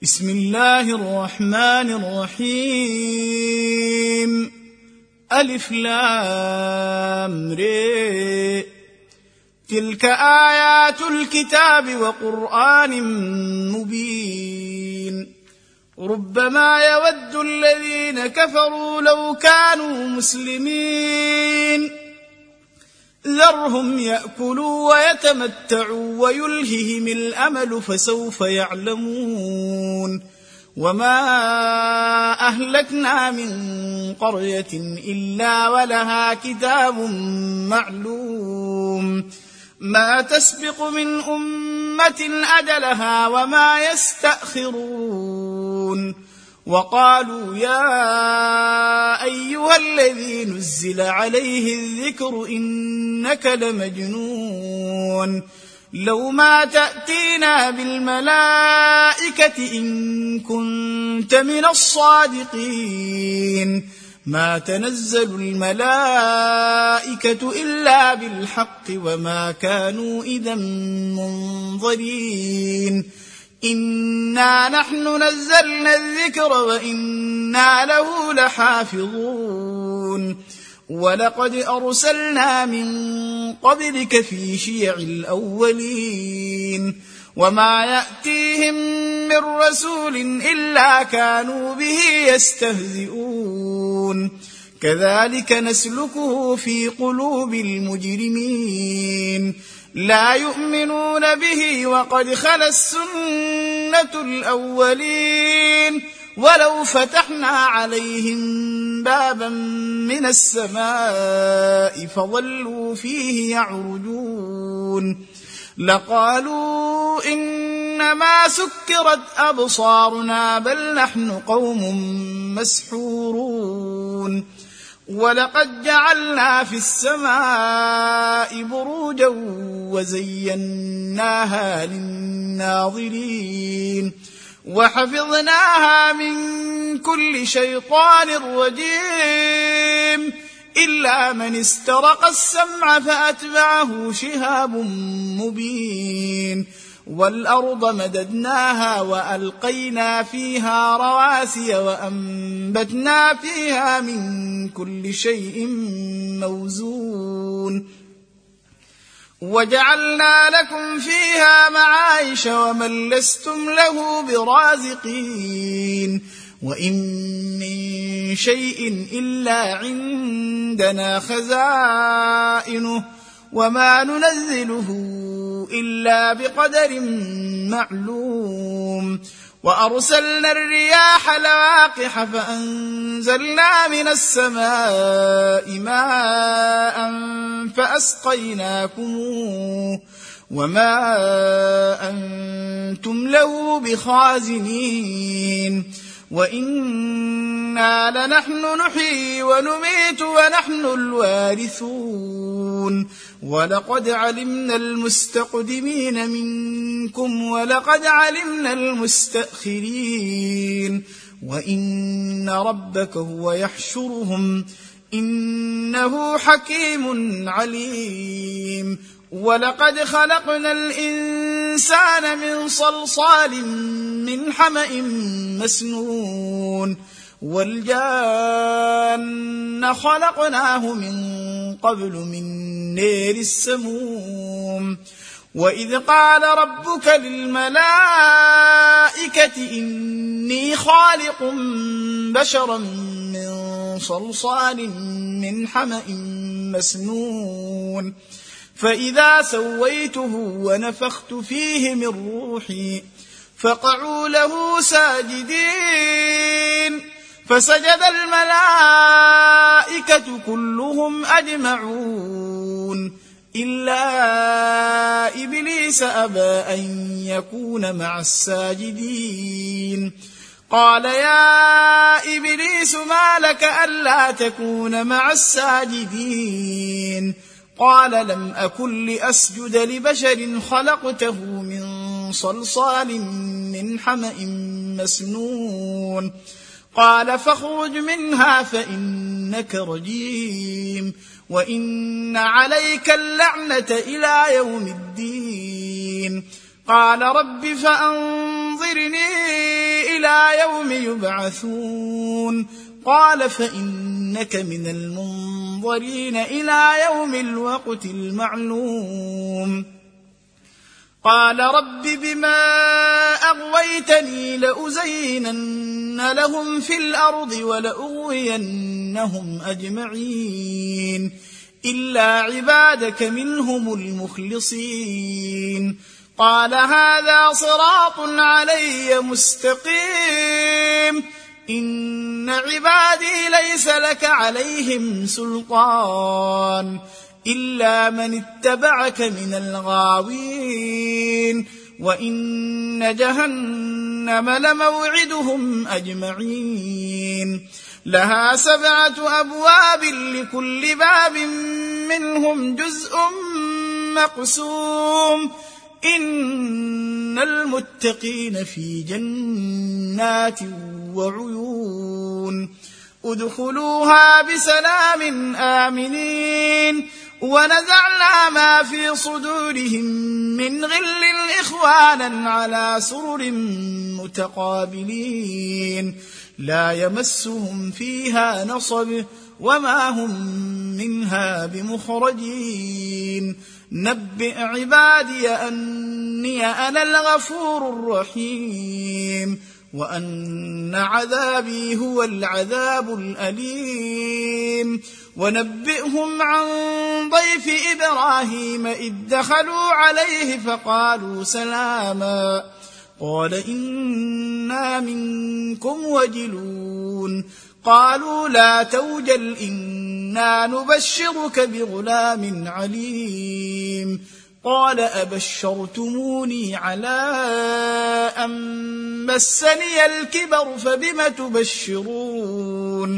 بسم الله الرحمن الرحيم. ألف لام ر. تلك آيات الكتاب وقرآن مبين. ربما يود الذين كفروا لو كانوا مسلمين. ذرهم يأكلوا ويتمتعوا ويلههم الأمل فسوف يعلمون. وما أهلكنا من قرية إلا ولها كتاب معلوم ما تسبق من أمة أجلها وما يستأخرون. وقالوا يا أيها الذي نزل عليه الذكر إنك لمجنون لو ما تأتينا بالملائكة إن كنت من الصادقين. ما تنزل الملائكة إلا بالحق وما كانوا إذا منظرين. إنا نحن نزلنا الذكر وإنا له لحافظون. ولقد أرسلنا من قبلك في شيع الأولين وما يأتيهم من رسول إلا كانوا به يستهزئون. كذلك نسلكه في قلوب المجرمين لا يؤمنون به وقد خلت سنة الأولين. ولو فتحنا عليهم بابا من السماء فظلوا فيه يعرجون لقالوا إنما سكرت أبصارنا بل نحن قوم مسحورون. ولقد جعلنا في السماء بروجا وزيناها للناظرين وحفظناها من كل شيطان رجيم إلا من استرق السمع فأتبعه شهاب مبين. والأرض مددناها وألقينا فيها رواسي وأنبتنا فيها من كل شيء موزون. وجعلنا لكم فيها معايش ومن لستم له برازقين. وإن من شيء إلا عندنا خزائنه وما ننزله إلا بقدر معلوم. وأرسلنا الرياح لواقح فأنزلنا من السماء ماء فأسقيناكموه وما أنتم له بخازنين. وإنا لنحن نحيي ونميت ونحن الوارثون. ولقد علمنا المستقدمين منكم ولقد علمنا المستأخرين. وإن ربك هو يحشرهم إنه حكيم عليم. ولقد خلقنا الإنسان من صلصال من حمأ مسنون. والجان خلقناه من قبل من نار السموم. وإذ قال ربك للملائكة إني خالق بشرا من صلصال من حمأ مسنون. فإذا سويته ونفخت فيه من روحي فقعوا له ساجدين. فسجد الملائكة كلهم أجمعون إلا إبليس أبى أن يكون مع الساجدين. قال يا إبليس ما لك ألا تكون مع الساجدين؟ قال لم أكن لأسجد لبشر خلقته من صلصال من حمأ مسنون. قال فاخرج منها فإنك رجيم وإن عليك اللعنة إلى يوم الدين. قال رب فأنظرني يوم يبعثون قال فإنك من المنظرين إلى يوم الوقت المعلوم قال رب بما أغويتني لأزينن لهم في الأرض ولأغوينهم أجمعين إلا عبادك منهم المخلصين قال هذا صراط علي مستقيم إن عبادي ليس لك عليهم سلطان إلا من اتبعك من الغاوين وإن جهنم لموعدهم أجمعين لها 7 أبواب لكل باب منهم جزء مقسوم إن المتقين في جنات وعيون ادخلوها بسلام آمنين ونزعنا ما في صدورهم من غل إخوانا على سرر متقابلين لا يمسهم فيها نصب وما هم منها بمخرجين نبئ عبادي أني أنا الغفور الرحيم وأن عذابي هو العذاب الأليم ونبئهم عن ضيف إبراهيم إذ دخلوا عليه فقالوا سلاما قال إنا منكم وجلون قالوا لا توجل إنا نبشرك بغلام عليم قال أبشرتموني على أن مسني الكبر فبم تبشرون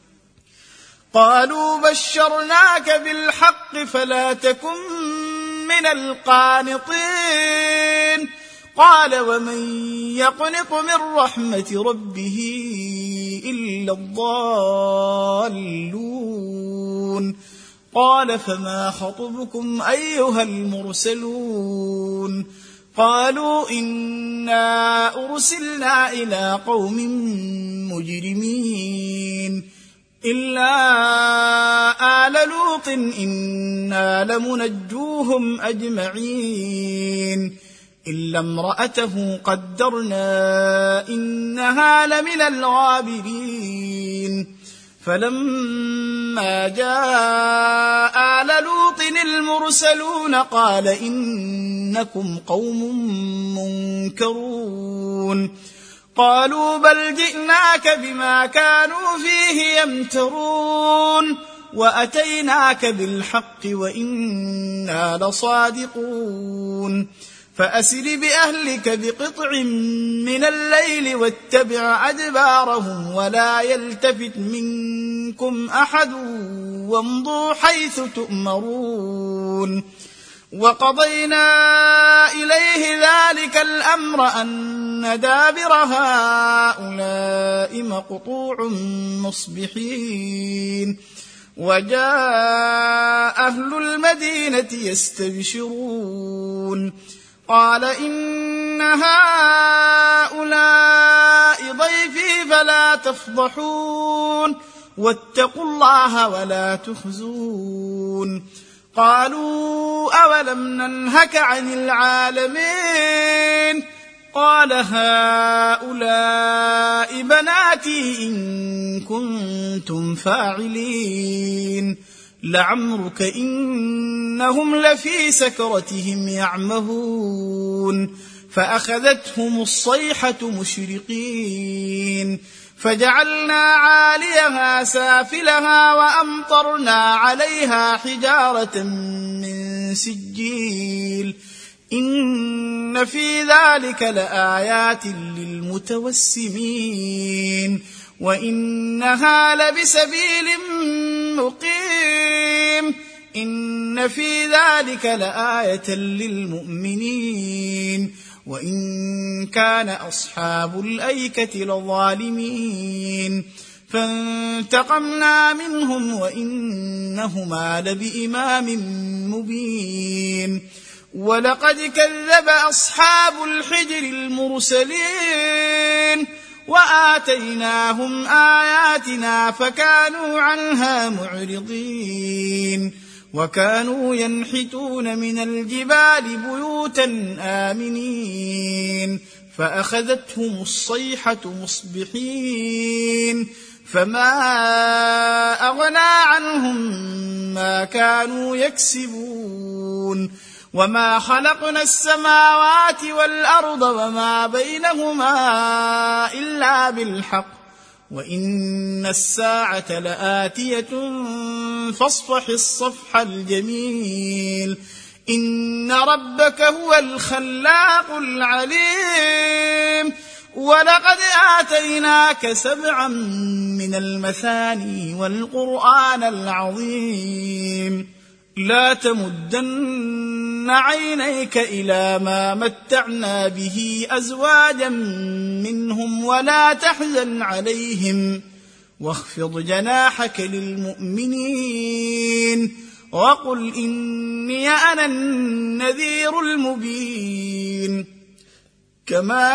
قالوا بشرناك بالحق فلا تكن من القانطين قال ومن يقنط من رحمة ربه إلا الضالون قال فما خطبكم أيها المرسلون قالوا إنا أرسلنا إلى قوم مجرمين إلا آل لوط إنا لمنجوهم أجمعين إلا امرأته قدرنا إنها لمن الغابرين فلما جاء آل لوط المرسلون قال إنكم قوم منكرون قالوا بل جئناك بما كانوا فيه يمترون وأتيناك بالحق وإنا لصادقون فأسر بأهلك بقطع من الليل واتبع أدبارهم ولا يلتفت منكم أحد وامضوا حيث تؤمرون وقضينا إليه ذلك الأمر أن دابر هؤلاء مقطوع مصبحين وجاء أهل المدينة يستبشرون قال إن هؤلاء ضيفي فلا تفضحون واتقوا الله ولا تخزون قالوا أولم ننهك عن العالمين قال هؤلاء بناتي إن كنتم فاعلين لعمرك إنهم لفي سكرتهم يعمهون فأخذتهم الصيحة مشرقين فجعلنا عاليها سافلها وأمطرنا عليها حجارة من سجيل إن في ذلك لآيات للمتوسمين وإنها لبسبيل مقيم إن في ذلك لآية للمؤمنين وإن كان أصحاب الأيكة لظالمين فانتقمنا منهم وإنهما لبإمام مبين ولقد كذب أصحاب الحجر المرسلين آتيناهم آياتنا فكانوا عنها معرضين وكانوا ينحتون من الجبال بيوتا آمنين فأخذتهم الصيحة مصبحين فما أغنى عنهم ما كانوا يكسبون وما خلقنا السماوات والأرض وما بينهما إلا بالحق وإن الساعة لآتية فاصفح الصفح الجميل إن ربك هو الخلاق العليم ولقد آتيناك 7 من المثاني والقرآن العظيم لا تمدن عينيك إلى ما متعنا به أزواجا منهم ولا تحزن عليهم واخفض جناحك للمؤمنين وقل إني أنا النذير المبين كما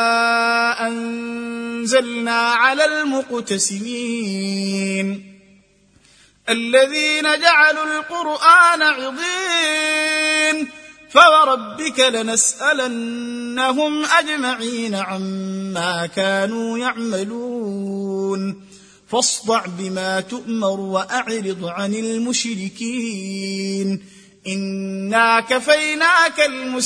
أنزلنا على المقتسمين الذين جعلوا القرآن عضين فوربك لنسألنهم أجمعين عما كانوا يعملون فاصدع بما تؤمر وأعرض عن المشركين إنا كفيناك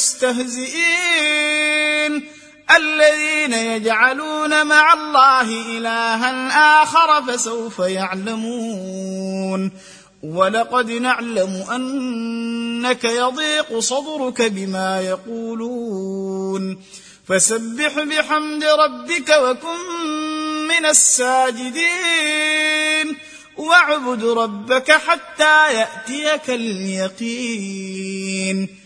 المستهزئين الذين يجعلون مع الله إلها آخر فسوف يعلمون ولقد نعلم أنك يضيق صدرك بما يقولون فسبح بحمد ربك وكن من الساجدين واعبد ربك حتى يأتيك اليقين